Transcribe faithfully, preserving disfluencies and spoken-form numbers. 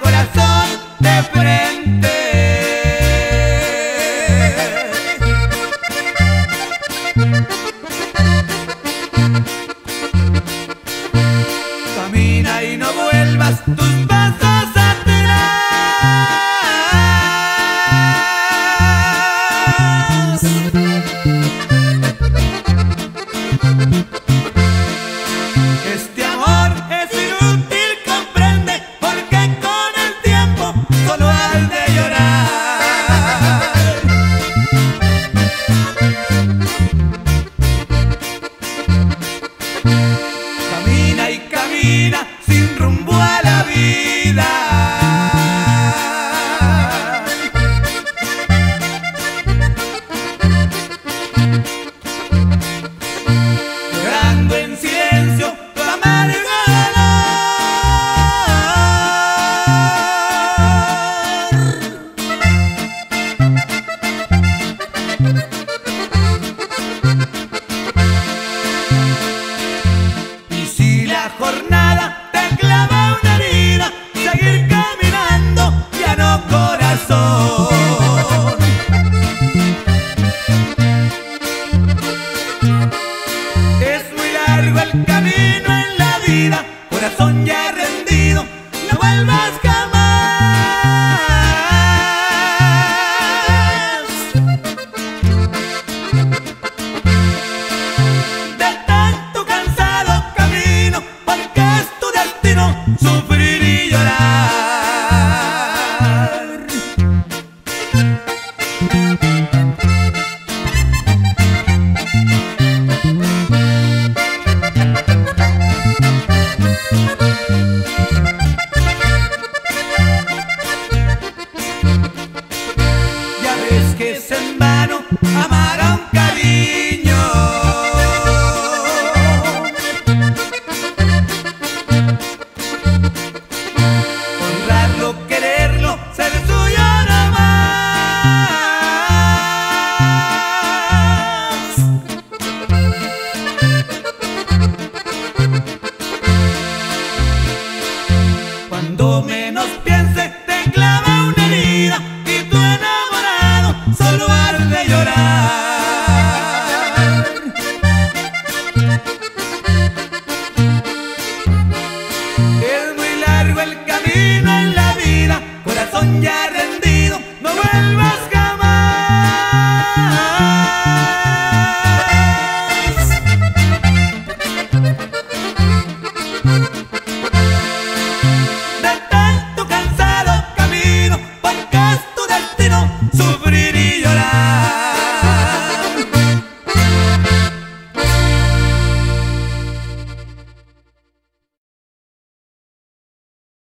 corazón de frente. Camina y no vuelvas tus pasos atrás. Este amor es inútil, comprende, porque con el tiempo solo has de llorar. Camina y camina sin rumbo a la vida. Llorando en silencio tu amargo Y si la jornada te clava una herida, seguir caminando ya no, corazón. Es muy largo el camino en la vida, corazón ya rendido, no vuelvas jamás. De tanto cansado camino, porque es tu destino sufrir y llorar.